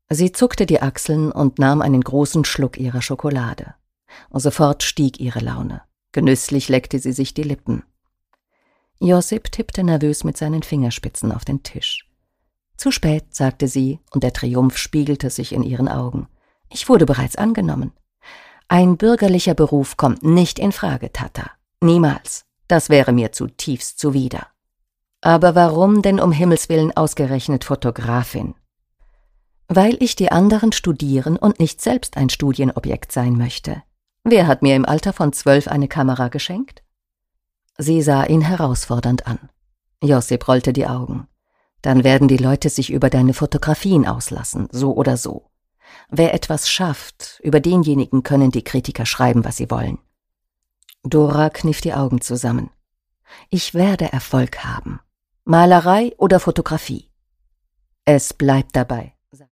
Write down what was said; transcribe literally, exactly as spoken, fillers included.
Sie zuckte die Achseln und nahm einen großen Schluck ihrer Schokolade. Und sofort stieg ihre Laune. Genüsslich leckte sie sich die Lippen. Josip tippte nervös mit seinen Fingerspitzen auf den Tisch. »Zu spät«, sagte sie, und der Triumph spiegelte sich in ihren Augen. »Ich wurde bereits angenommen. Ein bürgerlicher Beruf kommt nicht in Frage, Tata. Niemals. Das wäre mir zutiefst zuwider.« »Aber warum denn um Himmels willen ausgerechnet Fotografin?« »Weil ich die anderen studieren und nicht selbst ein Studienobjekt sein möchte. Wer hat mir im Alter von zwölf eine Kamera geschenkt?« Sie sah ihn herausfordernd an. Josip rollte die Augen. »Dann werden die Leute sich über deine Fotografien auslassen, so oder so. Wer etwas schafft, über denjenigen können die Kritiker schreiben, was sie wollen.« Dora kniff die Augen zusammen. »Ich werde Erfolg haben. Malerei oder Fotografie?« »Es bleibt dabei.«